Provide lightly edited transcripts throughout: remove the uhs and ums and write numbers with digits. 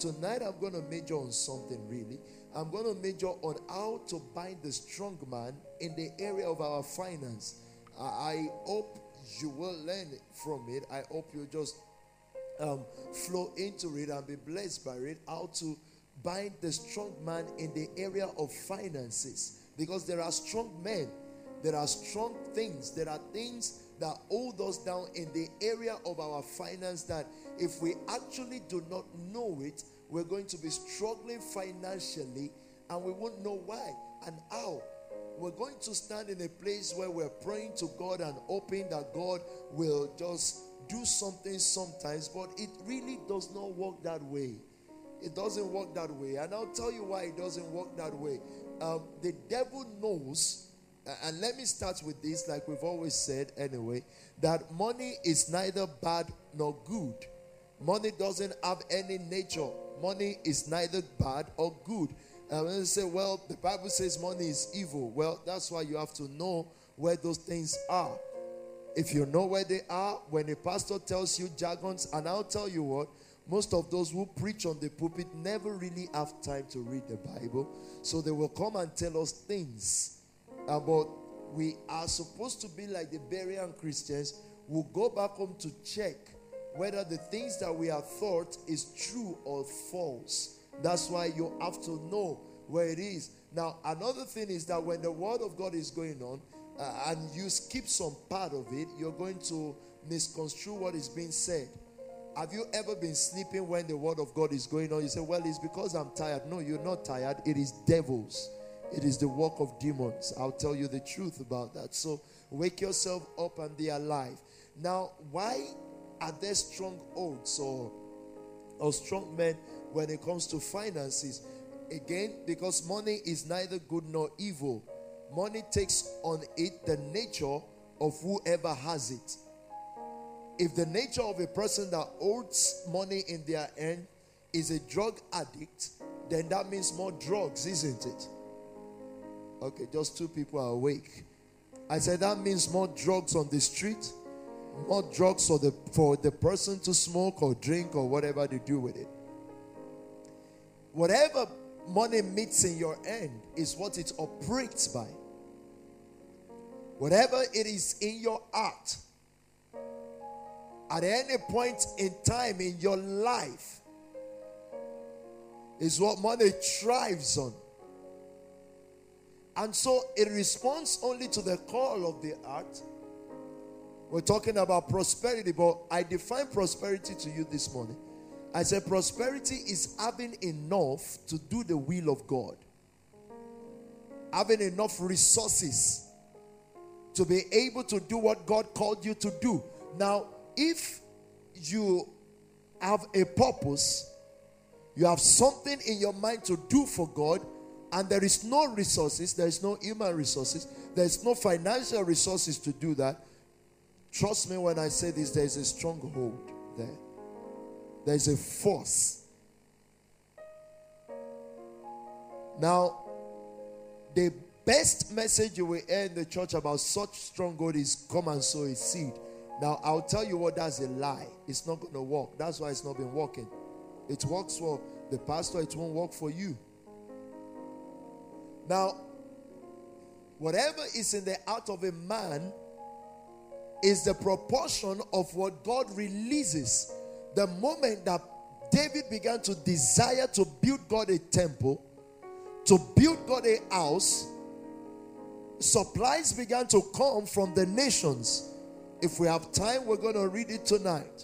tonight I'm going to major on something really. I'm going to major on how to bind the strong man in the area of our finance. I hope you will learn from it. I hope you just flow into it and be blessed by it. How to bind the strong man in the area of finances. Because there are strong men. There are strong things. There are things that hold us down in the area of our finance that if we actually do not know it, we're going to be struggling financially and we won't know why and how. We're going to stand in a place where we're praying to God and hoping that God will just do something sometimes, but it really does not work that way. It doesn't work that way. And I'll tell you why it doesn't work that way. The devil knows, and let me start with this, like we've always said anyway, that money is neither bad nor good. Money doesn't have any nature. Money is neither bad or good. And when you say, well, the Bible says money is evil. Well, that's why you have to know where those things are. If you know where they are, when a pastor tells you jargons, and I'll tell you what, most of those who preach on the pulpit never really have time to read the Bible. So they will come and tell us things. But we are supposed to be like the Berean Christians who go back home to check whether the things that we have thought is true or false. That's why you have to know where it is. Now, another thing is that when the word of God is going on and you skip some part of it, you're going to misconstrue what is being said. Have you ever been sleeping when the word of God is going on? You say, well, it's because I'm tired. No, you're not tired. It is devils. It is the work of demons. I'll tell you the truth about that. So wake yourself up and be alive. Now, why are there strongholds or strong men when it comes to finances? Again, because money is neither good nor evil. Money takes on it the nature of whoever has it. If the nature of a person that holds money in their hand is a drug addict, then that means more drugs, isn't it? Okay, just two people are awake. I said that means more drugs on the street, more drugs for the person to smoke or drink or whatever they do with it. Whatever money meets in your hand is what it operates by. Whatever it is in your heart, at any point in time in your life, is what money thrives on. And so it responds only to the call of the heart. We're talking about prosperity, but I define prosperity to you this morning. I said prosperity is having enough to do the will of God. Having enough resources to be able to do what God called you to do. Now, if you have a purpose, you have something in your mind to do for God, and there is no resources, there is no human resources, there is no financial resources to do that, trust me when I say this, there is a stronghold there. There is a force. Now, the best message you will hear in the church about such stronghold is come and sow a seed. Now, I'll tell you what, that's a lie. It's not going to work. That's why it's not been working. It works for the pastor, it won't work for you. Now, whatever is in the heart of a man is the proportion of what God releases. The moment that David began to desire to build God a temple, to build God a house, supplies began to come from the nations. If we have time, we're going to read it tonight.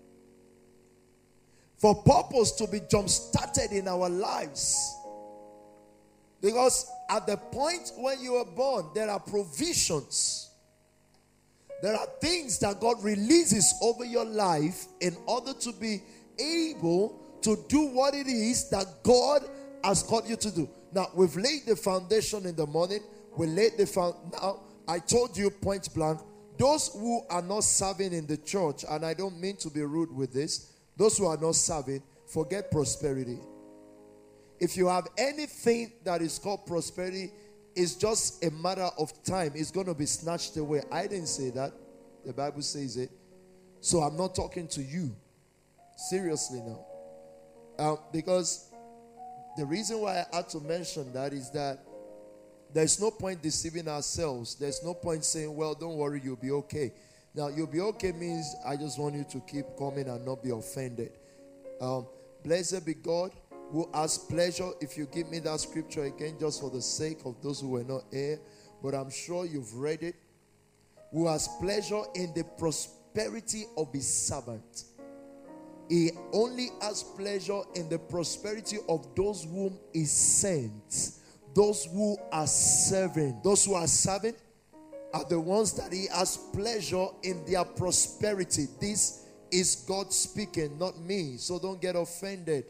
For purpose to be jump-started in our lives. Because at the point when you were born, there are provisions. There are things that God releases over your life in order to be able to do what it is that God has called you to do. Now, we've laid the foundation in the morning. We laid the foundation. Now, I told you point blank, those who are not serving in the church, and I don't mean to be rude with this, those who are not serving, forget prosperity. If you have anything that is called prosperity, it's just a matter of time. It's going to be snatched away. I didn't say that. The Bible says it. So I'm not talking to you. Seriously now. Because the reason why I had to mention that is that there's no point deceiving ourselves. There's no point saying, well, don't worry, you'll be okay. Now, you'll be okay means I just want you to keep coming and not be offended. Blessed be God who has pleasure. If you give me that scripture again, just for the sake of those who were not here, but I'm sure you've read it. Who has pleasure in the prosperity of his servant. He only has pleasure in the prosperity of those whom he sends. Those who are serving. Those who are serving are the ones that he has pleasure in their prosperity. This is God speaking, not me. So don't get offended.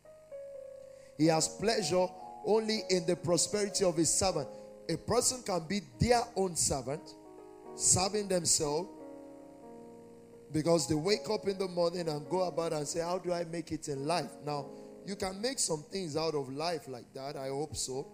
He has pleasure only in the prosperity of his servant. A person can be their own servant, serving themselves, because they wake up in the morning and go about and say, how do I make it in life? Now, you can make some things out of life like that. I hope so.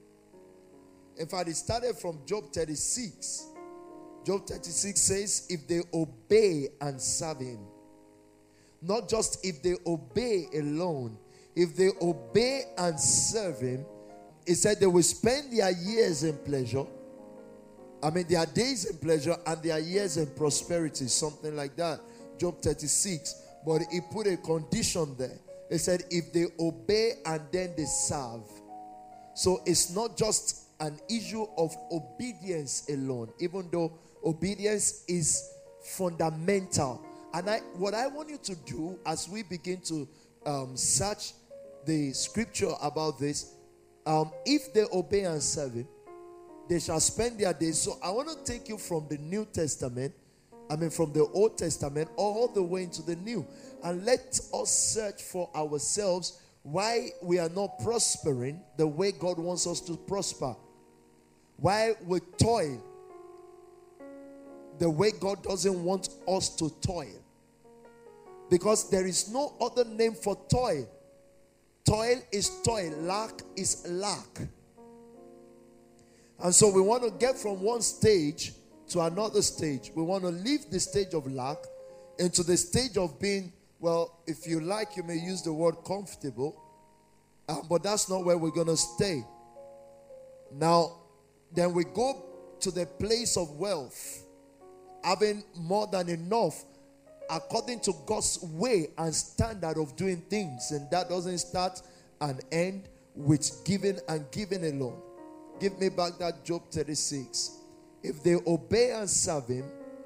In fact, it started from Job 36. Job 36 says, if they obey and serve him. Not just if they obey alone. If they obey and serve him, it said they will spend their years in pleasure. Their days in pleasure and their years in prosperity, something like that. Job 36. But he put a condition there. He said, if they obey and then they serve. So it's not just an issue of obedience alone, even though obedience is fundamental. And what I want you to do as we begin to search the scripture about this, if they obey and serve him, they shall spend their days. So I want to take you from the New Testament, from the Old Testament, all the way into the New. And let us search for ourselves why we are not prospering the way God wants us to prosper. Why we toil the way God doesn't want us to toil. Because there is no other name for toil. Toil is toil. Lack is lack. And so we want to get from one stage to another stage. We want to leave the stage of lack into the stage of being, well, if you like, you may use the word comfortable. But that's not where we're going to stay. Now, then we go to the place of wealth, having more than enough according to God's way and standard of doing things. And that doesn't start and end with giving and giving alone. Give me back that Job 36. If they obey and serve him,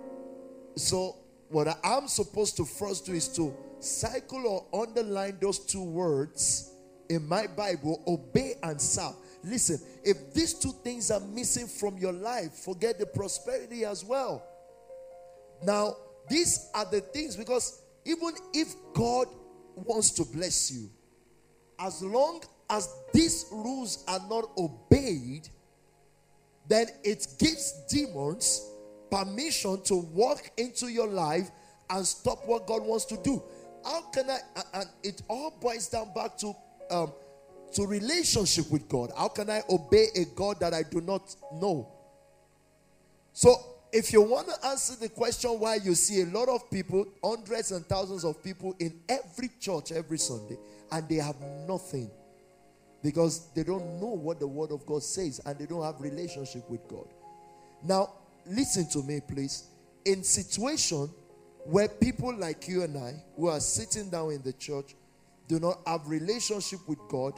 so what I'm supposed to first do is to cycle or underline those two words in my Bible, obey and serve. Listen, if these two things are missing from your life, forget the prosperity as well. Now, these are the things, because even if God wants to bless you, as long as these rules are not obeyed, then it gives demons permission to walk into your life and stop what God wants to do. How can I, and it all boils down back to relationship with God. How can I obey a God that I do not know? So, if you want to answer the question why you see a lot of people, hundreds and thousands of people in every church every Sunday, and they have nothing, because they don't know what the word of God says and they don't have relationship with God. Now, listen to me, please. In situation where people like you and I, who are sitting down in the church, do not have relationship with God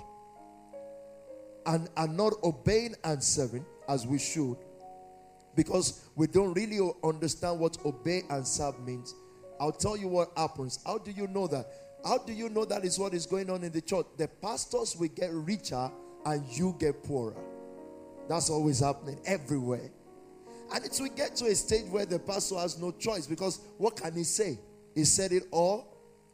and are not obeying and serving as we should, because we don't really understand what obey and serve means, I'll tell you what happens. How do you know that? How do you know that is what is going on in the church? The pastors will get richer and you get poorer. That's always happening everywhere. And it will get to a stage where the pastor has no choice, because what can he say? He said it all.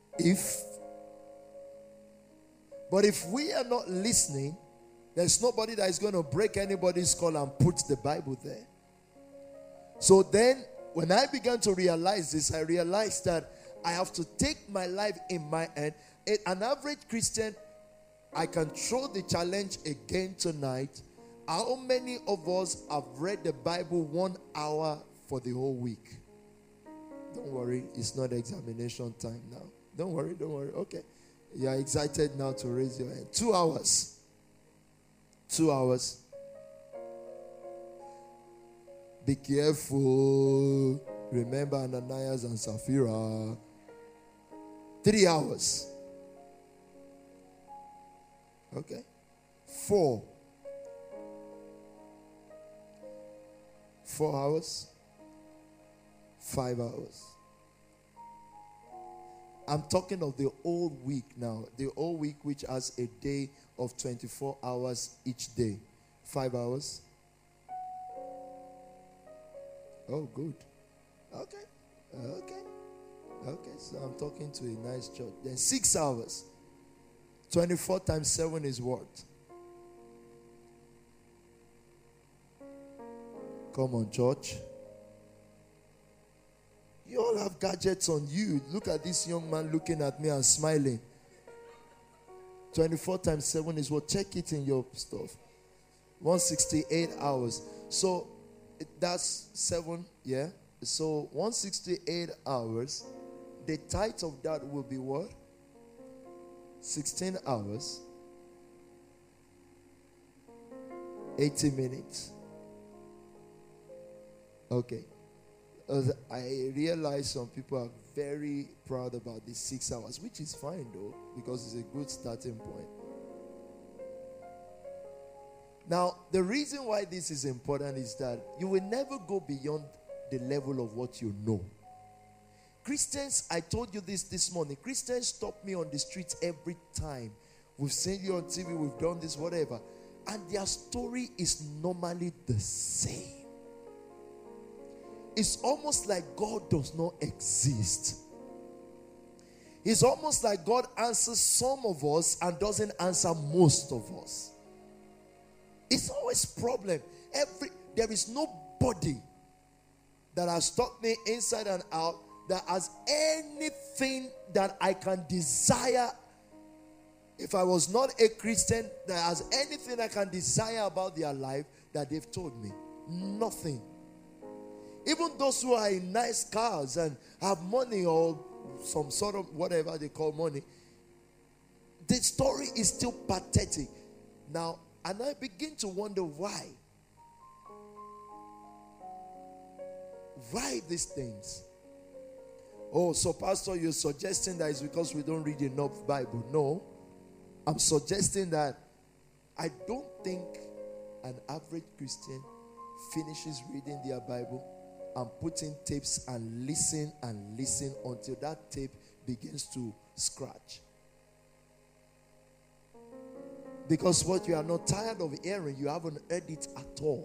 But if we are not listening, there's nobody that is going to break anybody's skull and put the Bible there. So then, when I began to realize this, I realized that I have to take my life in my hand. An average Christian, I can throw the challenge again tonight. How many of us have read the Bible 1 hour for the whole week? Don't worry, it's not examination time now. Don't worry. Okay. You are excited now to raise your hand. 2 hours. 2 hours. Be careful. Remember Ananias and Sapphira. 3 hours. Okay. 4. 4 hours. 5 hours. I'm talking of the whole week now. The whole week which has a day of 24 hours each day. 5 hours. Oh, good. Okay. Okay, so I'm talking to a nice church. Then 6 hours. 24 times 7 is what? Come on, church. You all have gadgets on you. Look at this young man looking at me and smiling. 24 times 7 is what? Check it in your stuff. 168 hours. So that's 7, yeah? So 168 hours. The tithe of that will be what? 16 hours. 80 minutes. Okay. I realize some people are very proud about these 6 hours, which is fine though, because it's a good starting point. Now, the reason why this is important is that you will never go beyond the level of what you know. Christians, I told you this morning, Christians stop me on the streets every time. We've seen you on TV, we've done this, whatever. And their story is normally the same. It's almost like God does not exist. It's almost like God answers some of us and doesn't answer most of us. It's always a problem. There is nobody that has taught me inside and out that has anything that I can desire. If I was not a Christian, that has anything I can desire about their life that they've told me. Nothing. Even those who are in nice cars and have money or some sort of whatever they call money, the story is still pathetic. Now, and I begin to wonder why. Why these things? Oh, so Pastor, you're suggesting that it's because we don't read enough Bible. No. I'm suggesting that I don't think an average Christian finishes reading their Bible and putting tapes and listen until that tape begins to scratch. Because what you are not tired of hearing, you haven't heard it at all.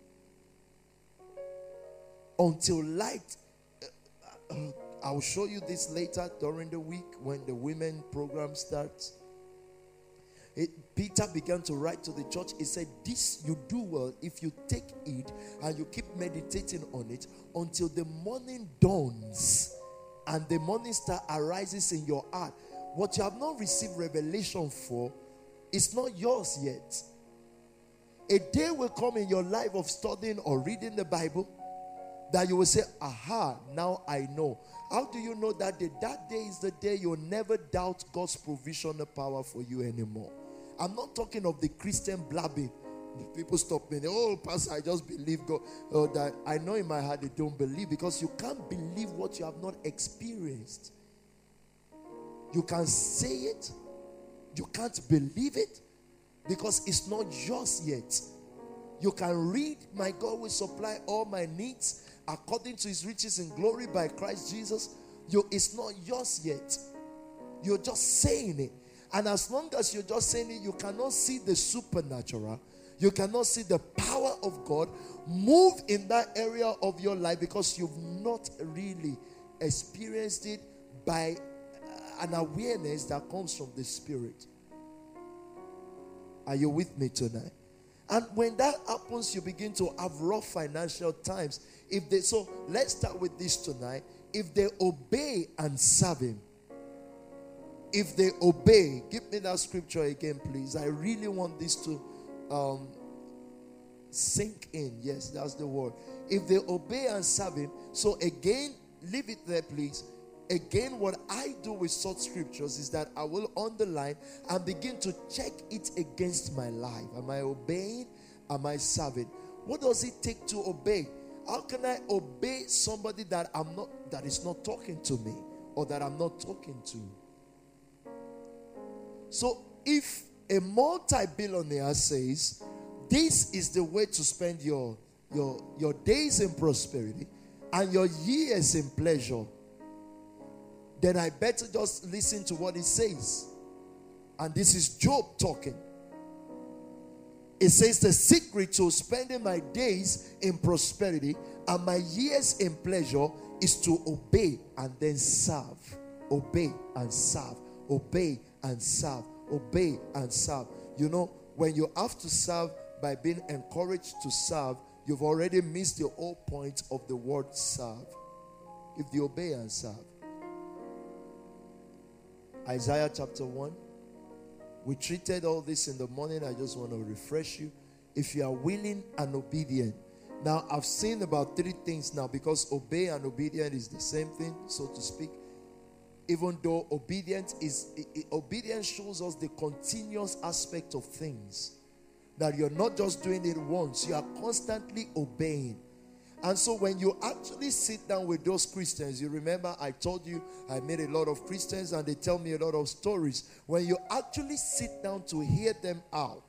Until light, I'll show you this later during the week when the women program starts. Peter began to write to the church. He said, this you do well if you take it and you keep meditating on it until the morning dawns and the morning star arises in your heart. What you have not received revelation for is not yours yet. A day will come in your life of studying or reading the Bible that you will say, aha, now I know. How do you know that day? That day is the day you'll never doubt God's provisional power for you anymore. I'm not talking of the Christian blabbing. People stop me. Oh, Pastor, I just believe God. Oh, that I know in my heart they don't believe, because you can't believe what you have not experienced. You can say it. You can't believe it because it's not yours yet. You can read, my God will supply all my needs according to his riches in glory by Christ Jesus. It's not yours yet. You're just saying it. And as long as you're just saying it, you cannot see the supernatural. You cannot see the power of God move in that area of your life because you've not really experienced it by an awareness that comes from the Spirit. Are you with me tonight? And when that happens, you begin to have rough financial times. So let's start with this tonight. If they obey and serve him, if they obey, give me that scripture again, please. I really want this to sink in. Yes, that's the word. If they obey and serve him. So again, leave it there, please. again, what I do with such scriptures is that I will underline and begin to check it against my life. Am I obeying? Am I serving? What does it take to obey? How can I obey somebody that is not talking to me, or that I'm not talking to? So if a multi-billionaire says, this is the way to spend your days in prosperity and your years in pleasure, then I better just listen to what he says. And this is Job talking. It says the secret to spending my days in prosperity and my years in pleasure is to obey and then serve. Obey and serve. Obey and serve. Obey and serve. You know, when you have to serve by being encouraged to serve, you've already missed the whole point of the word serve. If you obey and serve. Isaiah chapter 1. We treated all this in the morning. I just want to refresh you. If you are willing and obedient. Now, I've seen about 3 things now, because obey and obedient is the same thing, so to speak. Even though obedience shows us the continuous aspect of things. That you're not just doing it once, you are constantly obeying. And so when you actually sit down with those Christians, you remember I told you I met a lot of Christians and they tell me a lot of stories. When you actually sit down to hear them out,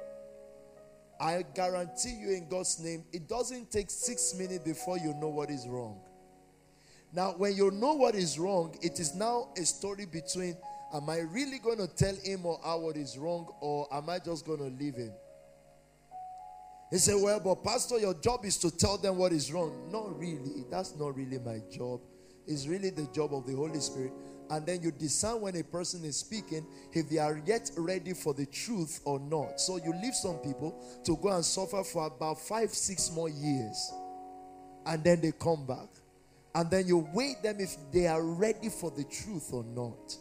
I guarantee you in God's name, it doesn't take 6 minutes before you know what is wrong. Now, when you know what is wrong, it is now a story between, am I really going to tell him or her what is wrong, or am I just going to leave him? He said, well, but pastor, your job is to tell them what is wrong. Not really. That's not really my job. It's really the job of the Holy Spirit. And then you discern when a person is speaking, if they are yet ready for the truth or not. So you leave some people to go and suffer for about 5-6 more years. And then they come back. And then you weigh them if they are ready for the truth or not.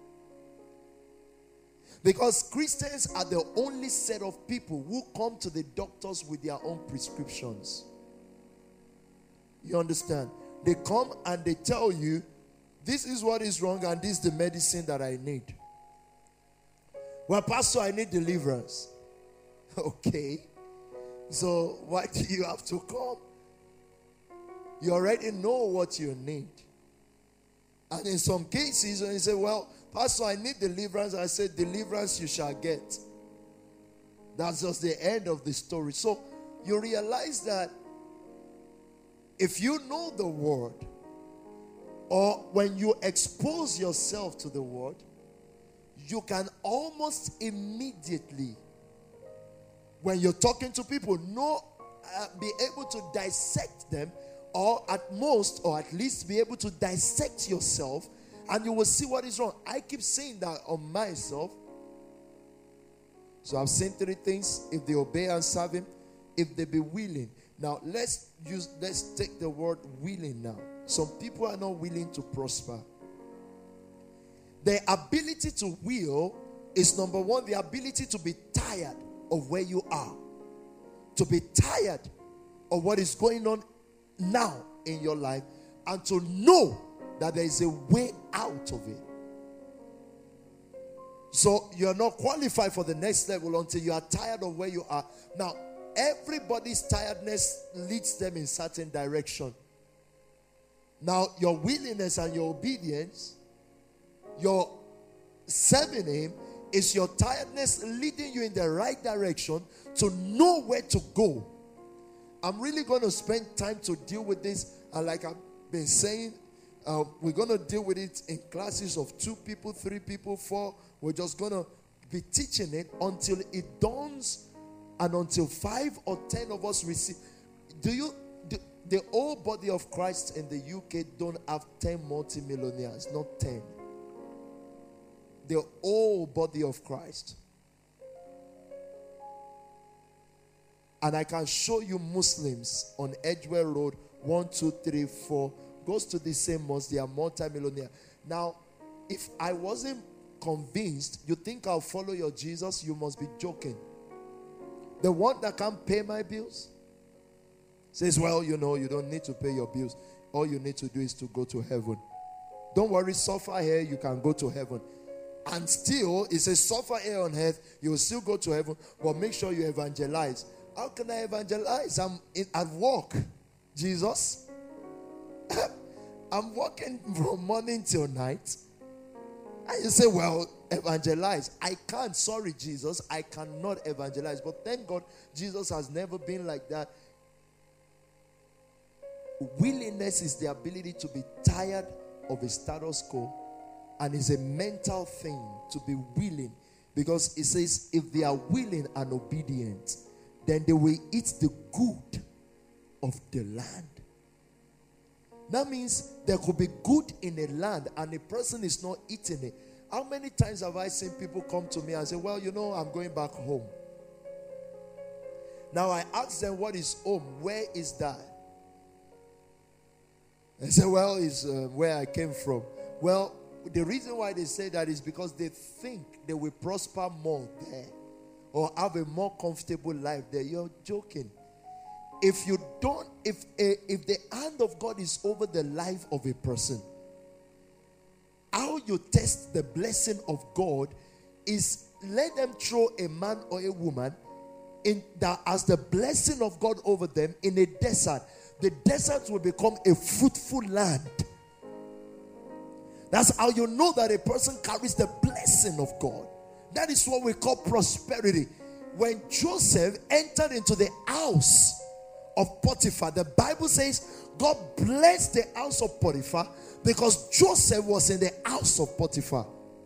Because Christians are the only set of people who come to the doctors with their own prescriptions. You understand? They come and they tell you, this is what is wrong and this is the medicine that I need. Well, pastor, I need deliverance. Okay. So why do you have to come? You already know what you need. And in some cases, when you say, well, pastor, I need deliverance, I said, deliverance you shall get. That's just the end of the story. So you realize that if you know the word, or when you expose yourself to the word, you can almost immediately, when you're talking to people, be able to dissect them, or at most, or at least be able to dissect yourself, and you will see what is wrong. I keep saying that on myself. So I've seen 3 things. If they obey and serve him, if they be willing. Now let's take the word willing now. Some people are not willing to prosper. The ability to will is number 1, the ability to be tired of where you are. To be tired of what is going on now in your life, and to know that there is a way out of it. So you're not qualified for the next level until you are tired of where you are. Now, everybody's tiredness leads them in certain direction. Now, your willingness and your obedience, your serving him, is your tiredness leading you in the right direction to know where to go. I'm really going to spend time to deal with this. And like I've been saying, we're going to deal with it in classes of 2 people, 3 people, 4. We're just going to be teaching it until it dawns, and until 5 or 10 of us receive. The whole body of Christ in the UK don't have 10 multimillionaires, not 10. The whole body of Christ. And I can show you Muslims on Edgware Road, 1, 2, 3, 4, goes to the same mosque, they are multi-millionaire. Now, if I wasn't convinced, you think I'll follow your Jesus, you must be joking. The one that can't pay my bills says, well, you know, you don't need to pay your bills. All you need to do is to go to heaven. Don't worry, suffer here, you can go to heaven. And still, it says, suffer here on earth, you will still go to heaven, but make sure you evangelize. How can I evangelize? I'm at work. Jesus, I'm working from morning till night. And you say, well, evangelize. I can't. Sorry, Jesus. I cannot evangelize. But thank God, Jesus has never been like that. Willingness is the ability to be tired of a status quo, and it's a mental thing to be willing. Because it says, if they are willing and obedient, then they will eat the good of the land. That means there could be good in a land and a person is not eating it. How many times have I seen people come to me and say, well, I'm going back home. Now I ask them, what is home? Where is that? They say, well, it's where I came from. Well, the reason why they say that is because they think they will prosper more there or have a more comfortable life there. You're joking. If you don't, if the hand of God is over the life of a person, how you test the blessing of God is let them throw a man or a woman in that as the blessing of God over them in a desert. The desert will become a fruitful land. That's how you know that a person carries the blessing of God. That is what we call prosperity. When Joseph entered into the house of Potiphar, the Bible says God blessed the house of Potiphar because Joseph was in the house of Potiphar.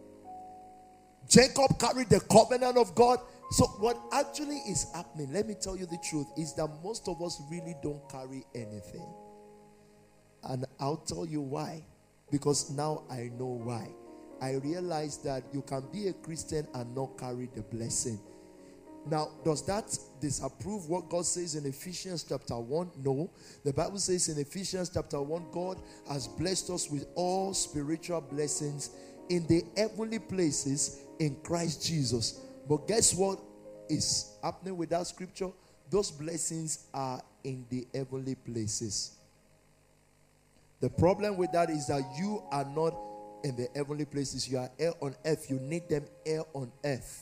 Jacob carried the covenant of God. So what actually is happening, let me tell you the truth, is that most of us really don't carry anything. And I'll tell you why. Because now I know why. I realize that you can be a Christian and not carry the blessing. Now, does that disapprove what God says in Ephesians chapter 1? No. The Bible says in Ephesians chapter 1, God has blessed us with all spiritual blessings in the heavenly places in Christ Jesus. But guess what is happening with that scripture? Those blessings are in the heavenly places. The problem with that is that you are not in the heavenly places. You are here on earth. You need them here on earth.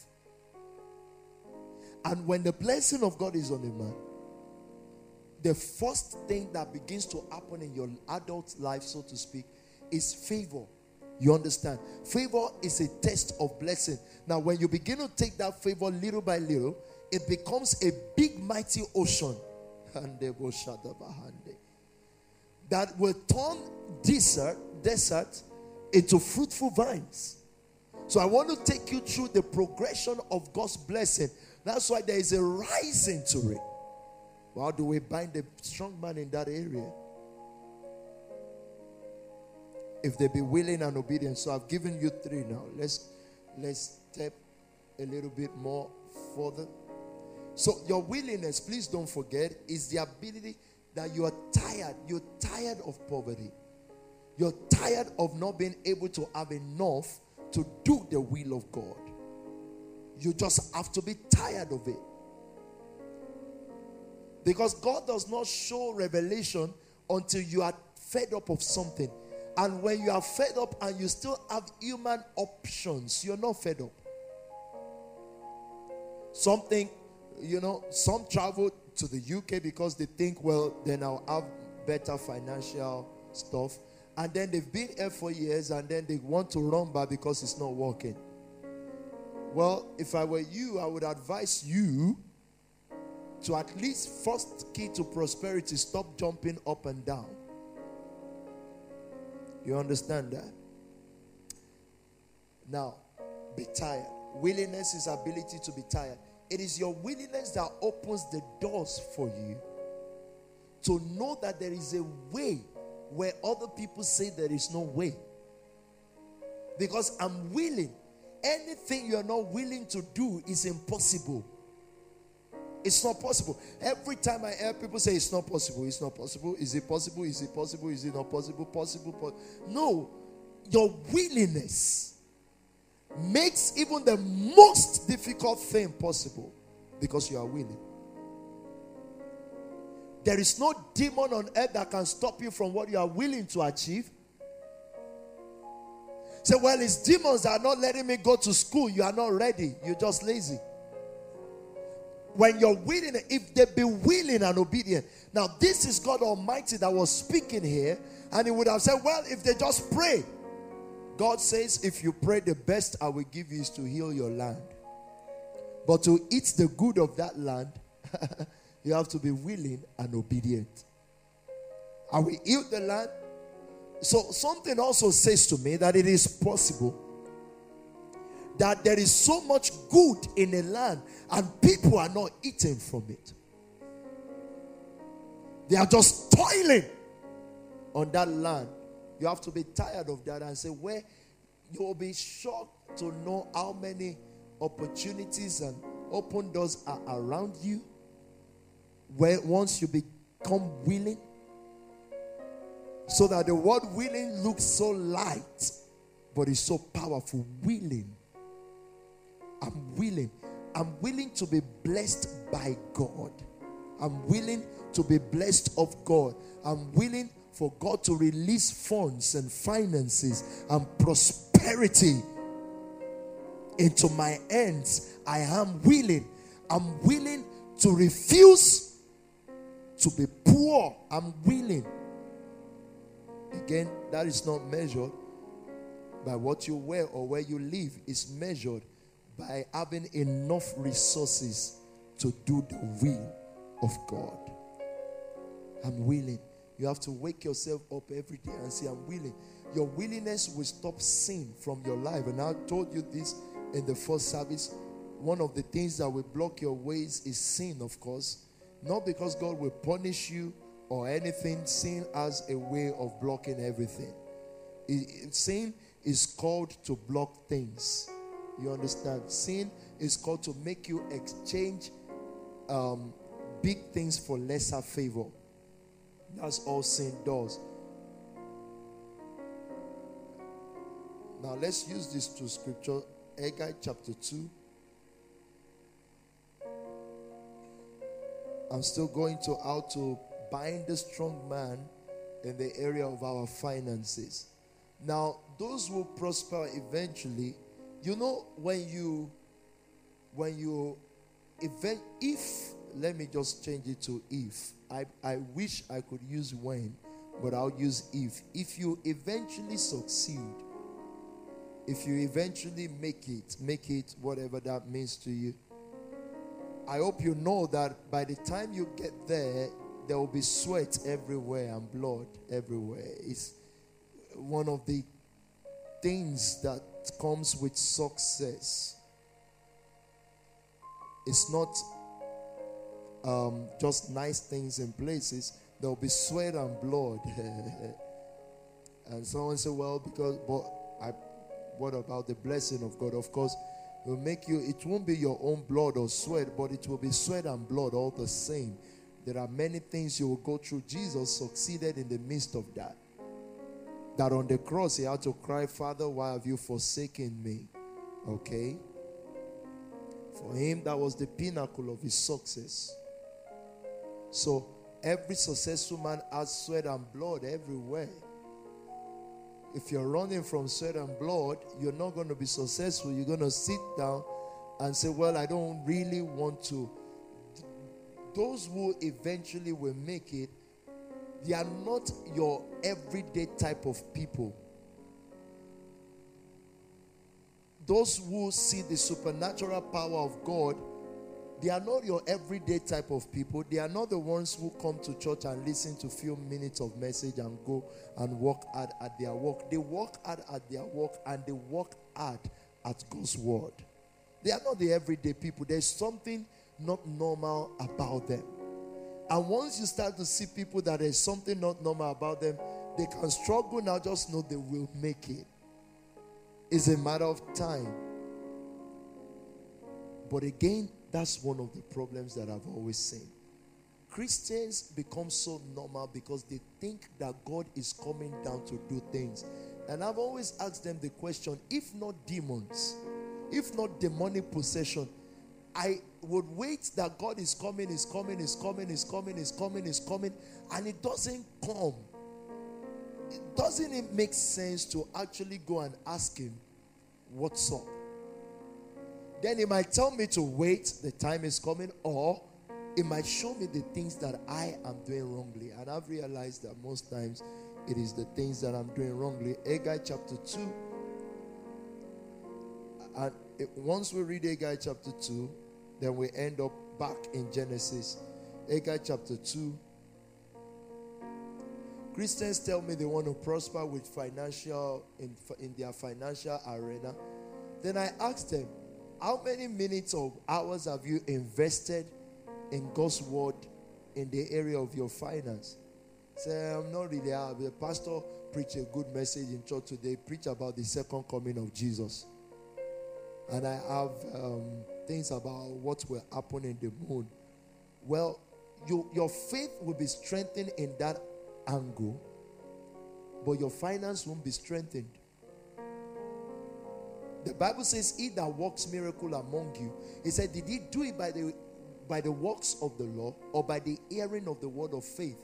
And when the blessing of God is on a man, the first thing that begins to happen in your adult life, so to speak, is favor. You understand? Favor is a test of blessing. Now, when you begin to take that favor little by little, it becomes a big, mighty ocean that will turn desert into fruitful vines. So I want to take you through the progression of God's blessing. That's why there is a rising to it. How do we bind the strong man in that area? If they be willing and obedient. So I've given you 3 now. Let's step a little bit more further. So your willingness, please don't forget, is the ability that you are tired. You're tired of poverty. You're tired of not being able to have enough to do the will of God. You just have to be tired of it. Because God does not show revelation until you are fed up of something. And when you are fed up and you still have human options, you're not fed up. Some travel to the UK because they think, well, then I'll have better financial stuff. And then they've been here for years and then they want to run back because it's not working. Well, if I were you, I would advise you to at least first key to prosperity, stop jumping up and down. You understand that? Now, be tired. Willingness is ability to be tired. It is your willingness that opens the doors for you to know that there is a way where other people say there is no way. Because I'm willing. Anything you're not willing to do is impossible. It's not possible. Every time I hear people say it's not possible, it's not possible. Is it possible? Is it possible? Is it not possible? Possible. No. Your willingness makes even the most difficult thing possible because you are willing. There is no demon on earth that can stop you from what you are willing to achieve. Say, well, it's demons that are not letting me go to school. You are not ready. You're just lazy. When you're willing, if they be willing and obedient. Now, this is God Almighty that was speaking here. And he would have said, well, if they just pray. God says, if you pray, the best I will give you is to heal your land. But to eat the good of that land, you have to be willing and obedient. I will heal the land. So something also says to me that it is possible that there is so much good in a land and people are not eating from it. They are just toiling on that land. You have to be tired of that and say, where you will be shocked to know how many opportunities and open doors are around you. Where once you become willing, so that the word willing looks so light, but it's so powerful. Willing. I'm willing. I'm willing to be blessed by God. I'm willing to be blessed of God. I'm willing for God to release funds and finances and prosperity into my hands. I am willing. I'm willing to refuse to be poor. I'm willing. Again, that is not measured by what you wear or where you live. It's measured by having enough resources to do the will of God. I'm willing. You have to wake yourself up every day and say, I'm willing. Your willingness will stop sin from your life. And I told you this in the first service. One of the things that will block your ways is sin, of course. Not because God will punish you or anything. Sin has a way of blocking everything. Sin is called to block things. You understand? Sin is called to make you exchange big things for lesser favor. That's all sin does. Now let's use this to scripture. Haggai chapter 2. I'm still going to how to bind the strong man in the area of our finances. Now, those who prosper eventually, you know, let me just change it to if. I wish I could use when, but I'll use if. If you eventually succeed, if you eventually make it whatever that means to you, I hope you know that by the time you get there will be sweat everywhere and blood everywhere. It's one of the things that comes with success. It's not just nice things in places. There will be sweat and blood. And someone say, well, what about the blessing of God? Of course, will make you, it won't be your own blood or sweat, but it will be sweat and blood all the same. There are many things you will go through. Jesus succeeded in the midst of that. That on the cross he had to cry, Father, why have you forsaken me? Okay? For him, that was the pinnacle of his success. So every successful man has sweat and blood everywhere. If you're running from sweat and blood, you're not going to be successful. You're going to sit down and say, well, I don't really want to. Those who eventually will make it, they are not your everyday type of people. Those who see the supernatural power of God, they are not your everyday type of people. They are not the ones who come to church and listen to a few minutes of message and go and work hard at their work. They work hard at their work and they work hard at God's word. They are not the everyday people. There's something not normal about them. And once you start to see people that there's something not normal about them, they can struggle now, just know they will make it. It's a matter of time. But again, that's one of the problems that I've always seen. Christians become so normal because they think that God is coming down to do things. And I've always asked them the question, if not demons, if not demonic possession, I would wait that God is coming, and it doesn't come. doesn't it make sense to actually go and ask him, what's up? Then he might tell me to wait, the time is coming, or it might show me the things that I am doing wrongly. And I've realized that most times it is the things that I'm doing wrongly. Haggai chapter 2. And once we read Haggai chapter 2, then we end up back in Genesis. Haggai chapter 2. Christians tell me they want to prosper with financial in their financial arena. Then I ask them, how many minutes or hours have you invested in God's word in the area of your finance? Say, I'm not really. The pastor preached a good message in church today. Preach about the second coming of Jesus. And I have things about what will happen in the moon. Well, your faith will be strengthened in that angle, but your finance won't be strengthened. The Bible says, he that works miracle among you, he said, did he do it by the works of the law or by the hearing of the word of faith?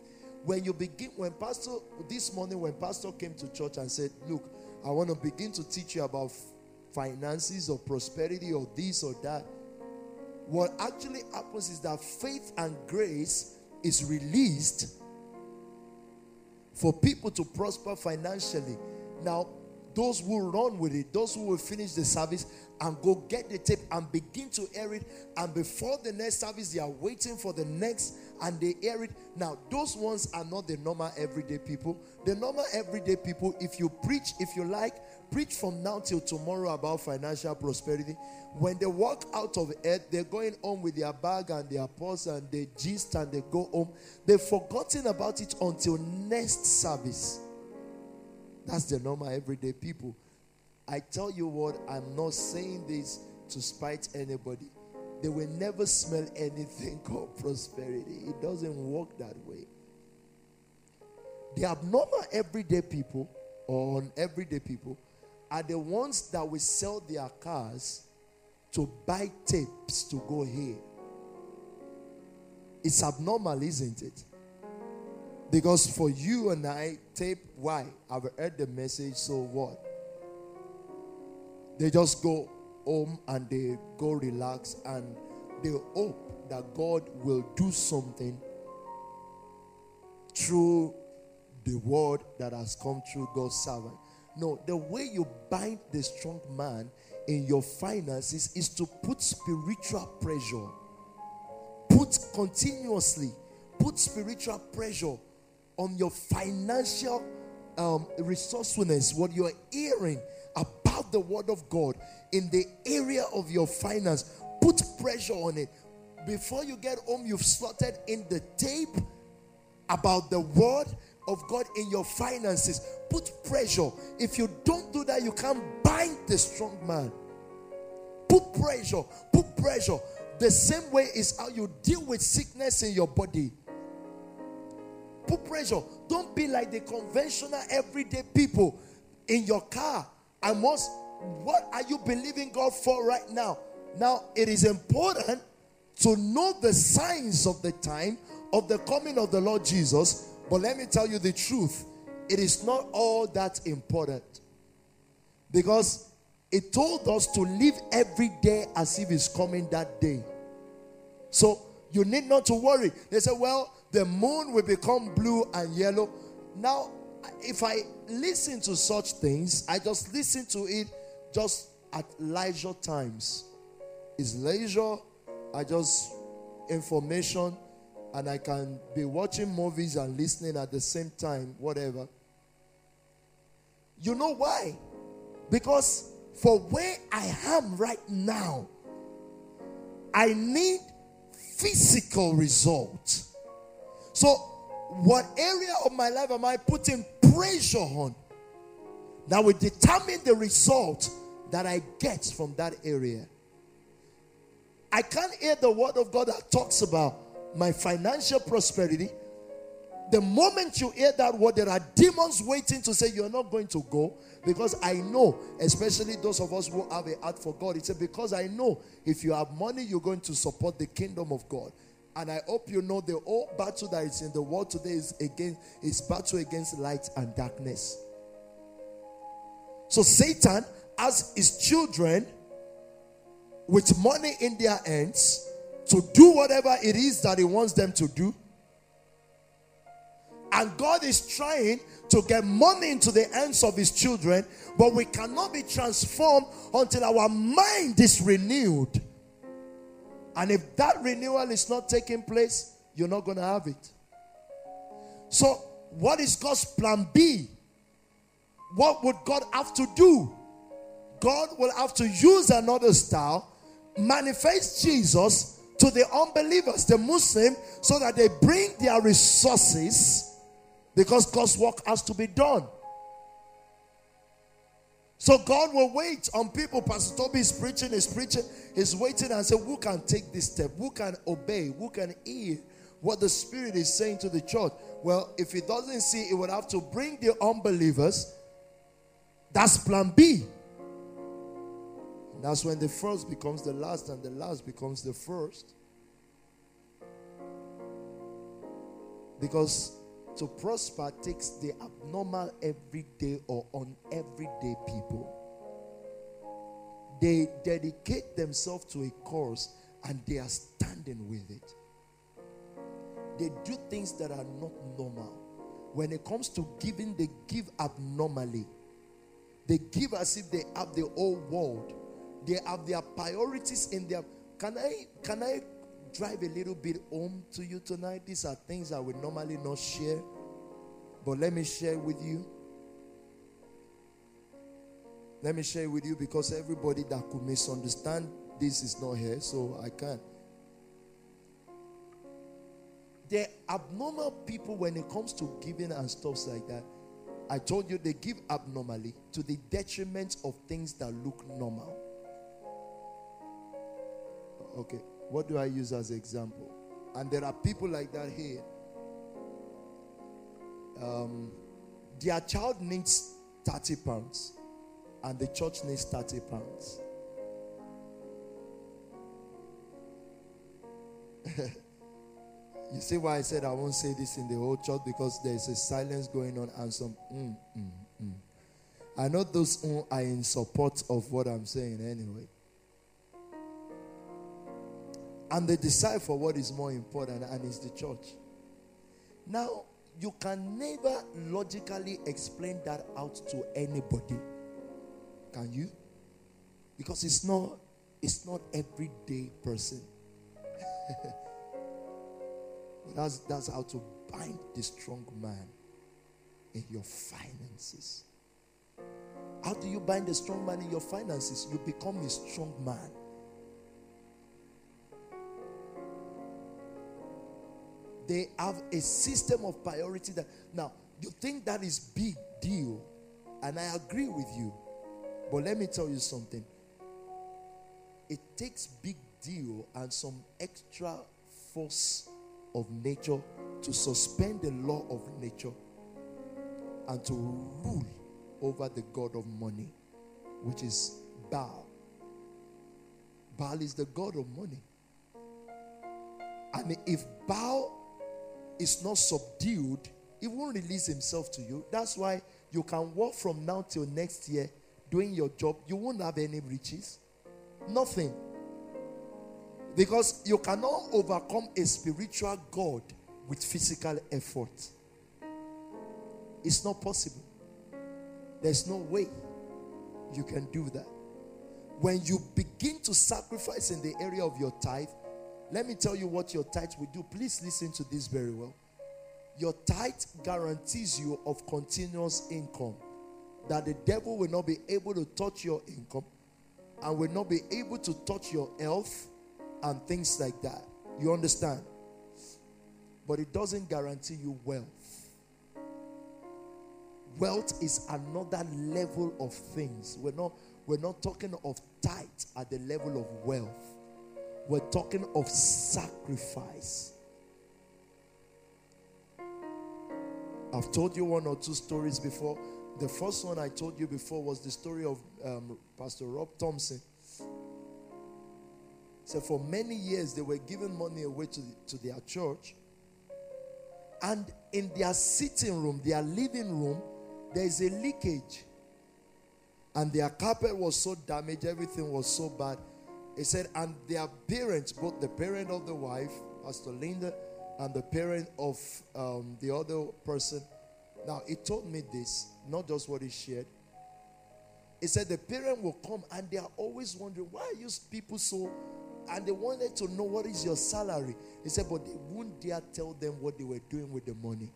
This morning when pastor came to church and said, look, I want to begin to teach you about finances or prosperity or this or that. What actually happens is that faith and grace is released for people to prosper financially. Now, those who run with it, those who will finish the service and go get the tape and begin to air it, and before the next service they are waiting for the next and they air it. Now, those ones are not the normal everyday people. The normal everyday people, if you preach, if you like, preach from now till tomorrow about financial prosperity. When they walk out of earth, they're going home with their bag and their purse and they gist and they go home. They've forgotten about it until next service. That's the normal everyday people. I tell you what, I'm not saying this to spite anybody. They will never smell anything called prosperity. It doesn't work that way. The abnormal everyday people or everyday people are the ones that will sell their cars to buy tapes to go here. It's abnormal, isn't it? Because for you and I, tape, why? I've heard the message, so what? They just go home and they go relax and they hope that God will do something through the word that has come through God's servant. No, the way you bind the strong man in your finances is to put spiritual pressure. Put spiritual pressure on your financial resourcefulness. What you're hearing about the word of God in the area of your finance, put pressure on it. Before you get home, you've slotted in the tape about the word of God in your finances. Put pressure. If you don't do that, you can't bind the strong man. Put pressure. Put pressure. The same way is how you deal with sickness in your body. Put pressure. Don't be like the conventional everyday people in your car. What are you believing God for right now? Now, it is important to know the signs of the time of the coming of the Lord Jesus. But let me tell you the truth. It is not all that important. Because it told us to live every day as if it's coming that day. So you need not to worry. They say, well, the moon will become blue and yellow. Now, if I listen to such things, I just listen to it just at leisure times. It's leisure. I just information. And I can be watching movies and listening at the same time, whatever. You know why? Because for where I am right now, I need physical results. So, what area of my life am I putting pressure on that will determine the result that I get from that area? I can't hear the word of God that talks about my financial prosperity. The moment you hear that word, there are demons waiting to say you're not going to go. Because I know, especially those of us who have a heart for God, it's because I know if you have money, you're going to support the kingdom of God. And I hope you know the whole battle that is in the world today is battle against light and darkness. So Satan has his children with money in their hands to do whatever it is that he wants them to do. And God is trying to get money into the hands of his children, but we cannot be transformed until our mind is renewed. And if that renewal is not taking place, you're not going to have it. So, what is God's plan B? What would God have to do? God will have to use another style, manifest Jesus to the unbelievers, the Muslims, so that they bring their resources, because God's work has to be done. So God will wait on people. Pastor Toby is preaching, he's waiting and say, who can take this step? Who can obey? Who can hear what the Spirit is saying to the church? Well, if he doesn't see, he would have to bring the unbelievers. That's plan B. And that's when the first becomes the last and the last becomes the first. Because to prosper takes the abnormal everyday or everyday people. They dedicate themselves to a cause and they are standing with it. They do things that are not normal. When it comes to giving, they give abnormally. They give as if they have the whole world. They have their priorities in their... Can I drive a little bit home to you tonight? These are things I would normally not share, but let me share with you. Let me share with you, because everybody that could misunderstand this is not here, so I can't. They're abnormal people when it comes to giving and stuff like that. I told you they give abnormally to the detriment of things that look normal. Okay. What do I use as an example? And there are people like that here. Their child needs 30 pounds and the church needs 30 pounds. You see why I said I won't say this in the whole church? Because there's a silence going on and some I know those are in support of what I'm saying anyway. And they decide for what is more important, and it's the church. Now, you can never logically explain that out to anybody. Can you? Because it's not everyday person. That's how to bind the strong man in your finances. How do you bind the strong man in your finances? You become a strong man. They have a system of priority that... Now, you think that is big deal, and I agree with you. But let me tell you something. It takes big deal and some extra force of nature to suspend the law of nature and to rule over the god of money, which is Baal. Baal is the god of money. And if Baal is not subdued, he won't release himself to you. That's why you can work from now till next year doing your job. You won't have any riches. Nothing. Because you cannot overcome a spiritual God with physical effort. It's not possible. There's no way you can do that. When you begin to sacrifice in the area of your tithe, let me tell you what your tithe will do. Please listen to this very well. Your tithe guarantees you of continuous income. That the devil will not be able to touch your income and will not be able to touch your health and things like that. You understand? But it doesn't guarantee you wealth. Wealth is another level of things. We're not talking of tithe at the level of wealth. We're talking of sacrifice. I've told you one or two stories before. The first one I told you before was the story of Pastor Rob Thompson. So for many years, they were giving money away to their church. And in their sitting room, their living room, there is a leakage. And their carpet was so damaged, everything was so bad. He said, and their parents, both the parent of the wife, Pastor Linda, and the parent of the other person. Now, he told me this, not just what he shared. He said the parent will come and they are always wondering, why are you people so... And they wanted to know what is your salary. He said, but they wouldn't dare tell them what they were doing with the money.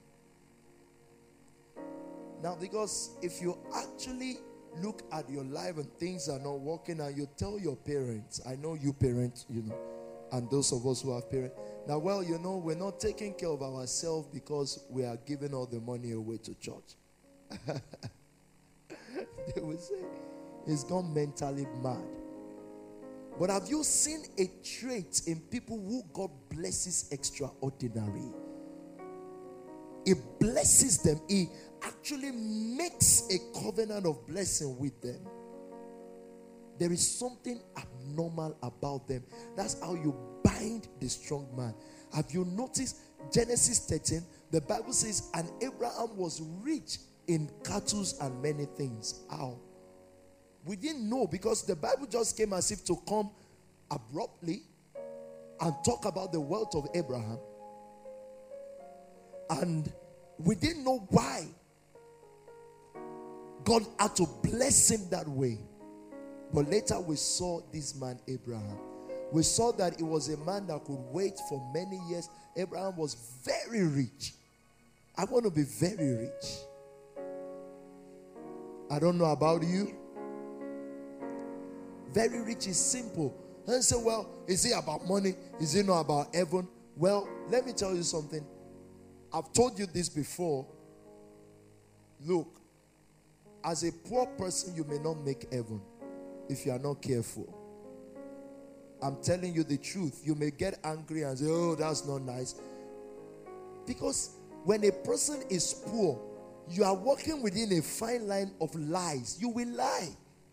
Now, because if you actually look at your life and things are not working and you tell your parents, I know you parents, and those of us who have parents, now, well, we're not taking care of ourselves because we are giving all the money away to church. They will say, he's gone mentally mad. But have you seen a trait in people who God blesses extraordinary? He blesses them. He actually makes a covenant of blessing with them. There is something abnormal about them. That's how you bind the strong man. Have you noticed Genesis 13? The Bible says, and Abraham was rich in cattle and many things. How? We didn't know because the Bible just came as if to come abruptly and talk about the wealth of Abraham. And we didn't know why God had to bless him that way. But later we saw this man Abraham. We saw that he was a man that could wait for many years. Abraham was very rich. I want to be very rich. I don't know about you. Very rich is simple. And say, well, is it about money? Is it not about heaven? Well, let me tell you something. I've told you this before. Look, as a poor person, you may not make heaven if you are not careful. I'm telling you the truth. You may get angry and say, oh, that's not nice. Because when a person is poor, you are walking within a fine line of lies. You will lie.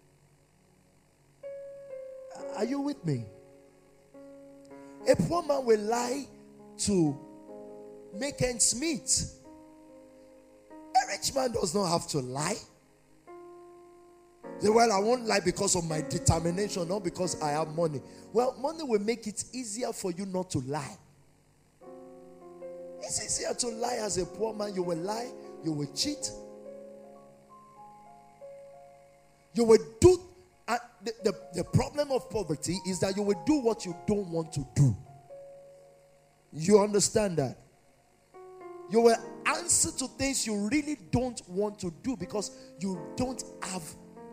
Are you with me? A poor man will lie to make ends meet. A rich man does not have to lie. Say, well, I won't lie because of my determination, not because I have money. Well, money will make it easier for you not to lie. It's easier to lie as a poor man. You will lie, you will cheat, you will do. The problem of poverty is that you will do what you don't want to do. You understand that? You will answer to things you really don't want to do because you don't have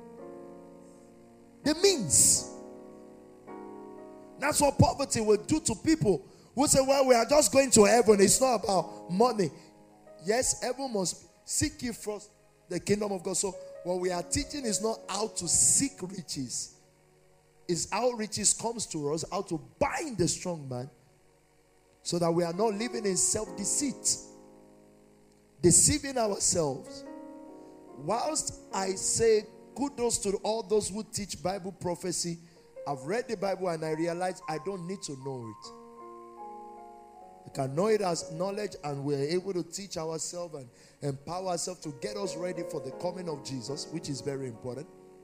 the means. That's what poverty will do to people who say, well, we are just going to heaven. It's not about money. Yes, heaven must seek ye first the kingdom of God. So what we are teaching is not how to seek riches. It's how riches comes to us, how to bind the strong man so that we are not living in self-deceit, deceiving ourselves. Whilst I say kudos to all those who teach Bible prophecy, I've read the Bible and I realize I don't need to know it. We can know it as knowledge and we're able to teach ourselves and empower ourselves to get us ready for the coming of Jesus, which is very important.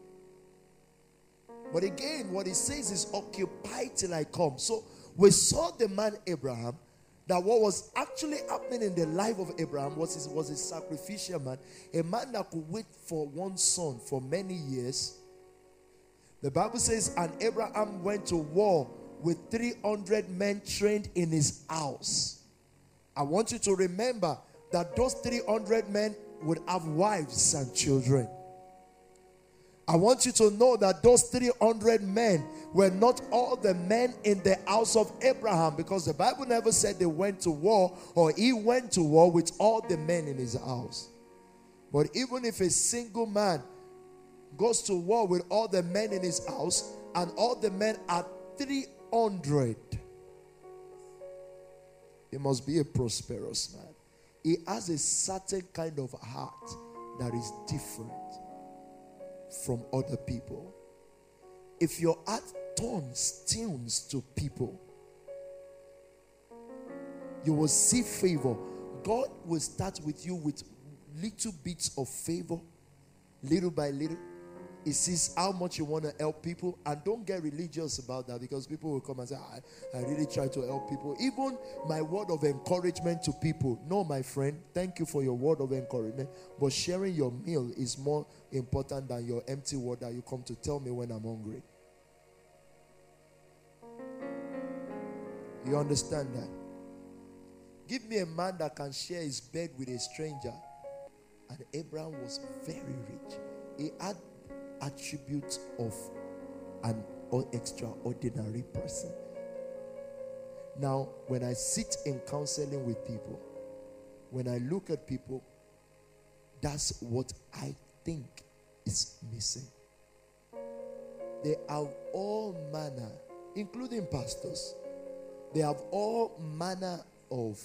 But again, what he says is occupy till I come. So we saw the man Abraham, that what was actually happening in the life of Abraham was a sacrificial man, a man that could wait for one son for many years. The Bible says, and Abraham went to war with 300 men trained in his house. I want you to remember that those 300 men would have wives and children. I want you to know that those 300 men were not all the men in the house of Abraham, because the Bible never said they went to war or he went to war with all the men in his house. But even if a single man goes to war with all the men in his house and all the men are 300, he must be a prosperous man. He has a certain kind of heart that is different from other people. If your heart tunes to people. You will see favor. God will start with you with little bits of favor, little by little. He sees how much you want to help people, and don't get religious about that, because people will come and say, I really try to help people. Even my word of encouragement to people. No, my friend, thank you for your word of encouragement, but sharing your meal is more important than your empty word that you come to tell me when I'm hungry. You understand that? Give me a man that can share his bed with a stranger. And Abraham was very rich. He had attributes of an extraordinary person. Now, when I sit in counseling with people, when I look at people, that's what I think is missing. They have all manner, including pastors. They have all manner of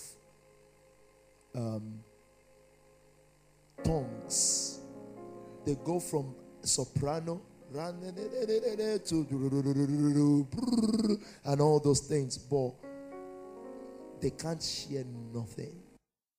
tongues. They go from soprano to and all those things, but they can't share nothing.